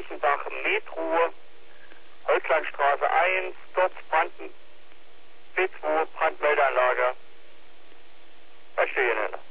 Reichenbach Metro, Holzlandstraße 1, dort Branden, B2, Brandmeldeanlage. Da stehe ich.